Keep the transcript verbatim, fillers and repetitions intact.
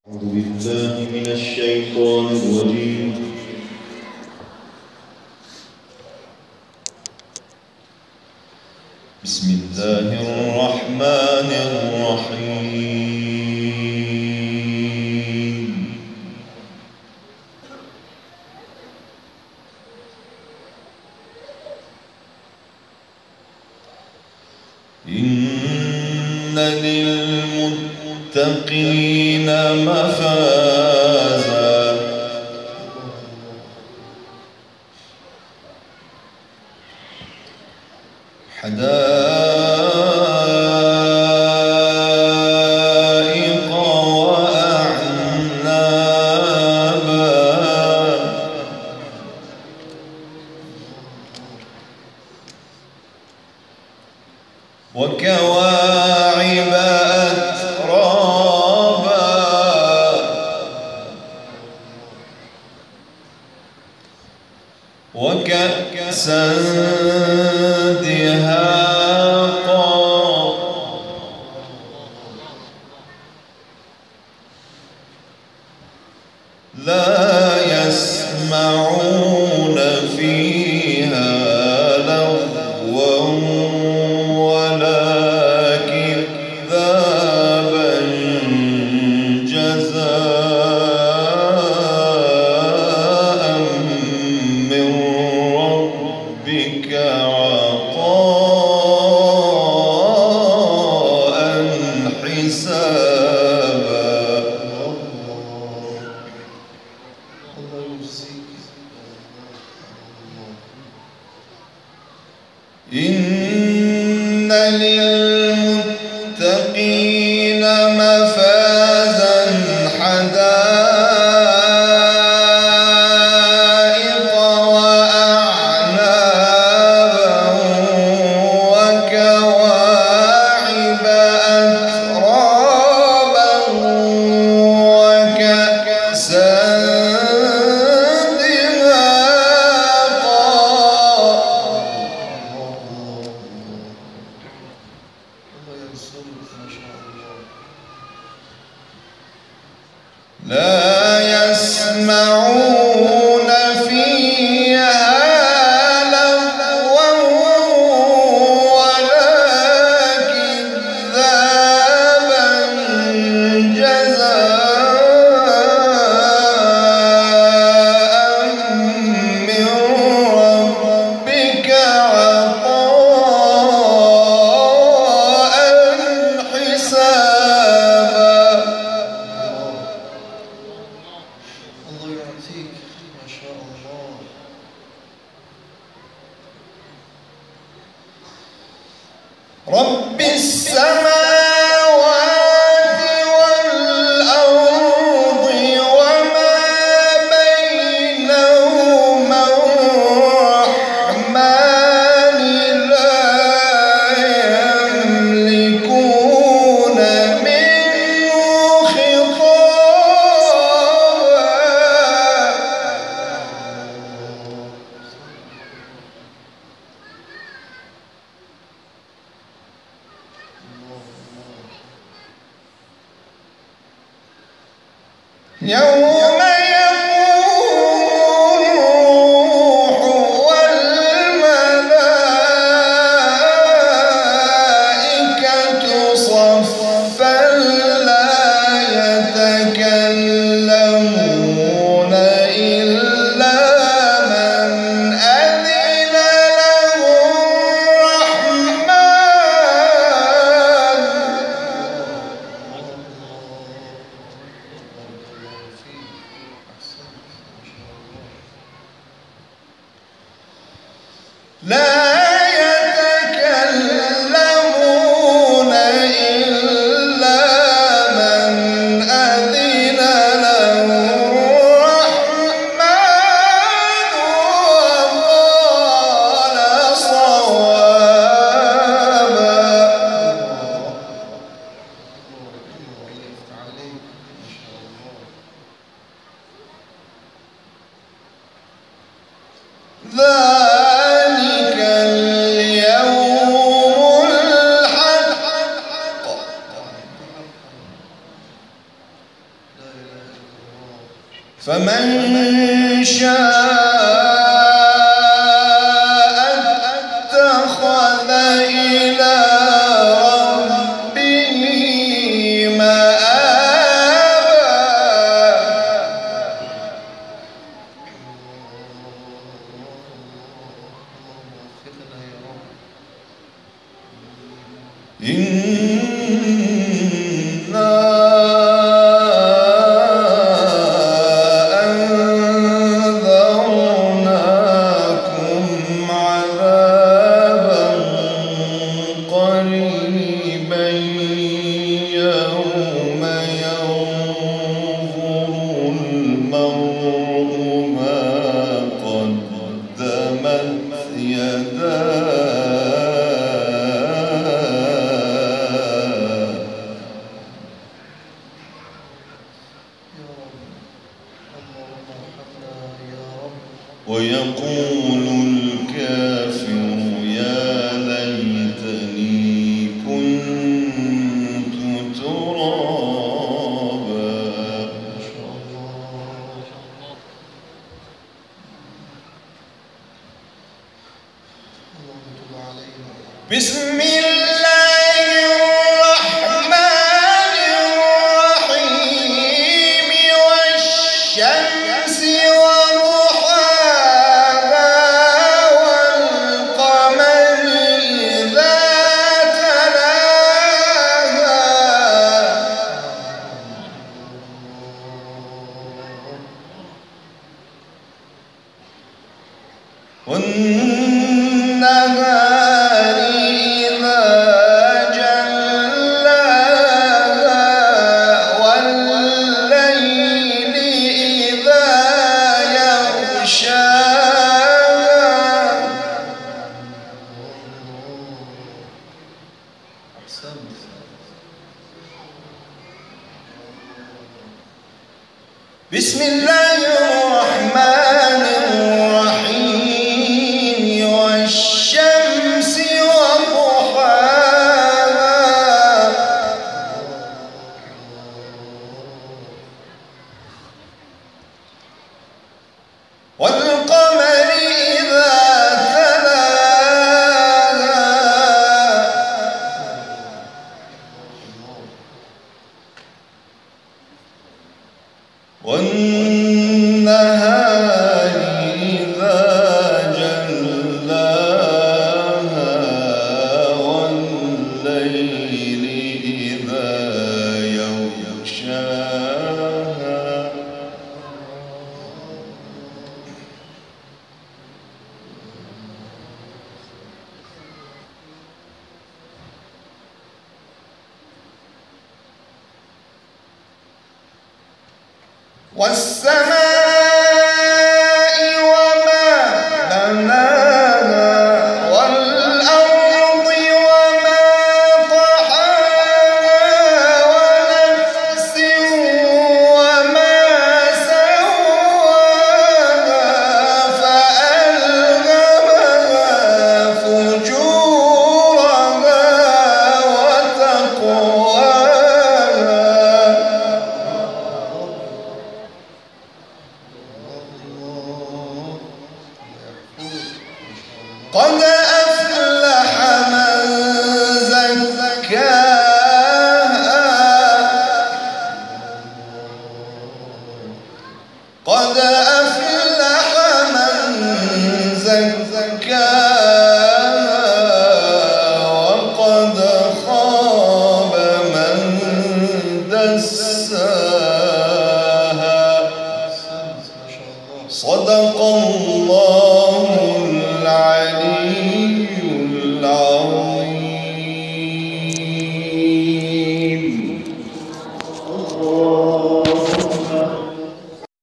أعوذ بالله من الشيطان الرجيم. بسم الله الرحمن الرحيم. إن للمتقين مفازا حدائق وأعنابا وكواعب أترابا وكأسا دهاقا لا يسمعون فيها لغوا ولا كذابا جزاء من ربك عطاء حسابا. إن للمتقين مفازا حدائق وأعنابا وكواعب أترابا وكأسا لا يسمعون فيها لغوا ولا كذابا جزاء من ربك عطاء حسابا. الله يعطيك ما شاء الله. رب السماوات والأرض وما بينهما الرحمن لا يملكون منه خطابا. يوم يقوم الروح والملائكة صفا لا يتكلمون إلا من أذن له الرحمن. لا يتكلمون إلا من أذن له الرحمن وقال صوابا. ذلك اليوم الحق فمن شاء اتخذ إلى ربه مآبا. إنا أنذرناكم عذابا قريبا يوم ينظر المرء ما قدمت يداه ويقول الكافر يا ليتني كنت ترابا. بسم الله الرحمن الرحيم والشمس والنهار إذا جلاها والليل إذا يغشاها. بسم الله الرحمن الرحيم والشمس وضحاها والقمر إذا تلاها والنهار إذا جلاها والليل إذا يغشاها. والسماء وما بناها والأرض وما طحاها ونفس وما سواها فألهمها فجورها وتقواها. قد أفلح من زكاها قد أفلح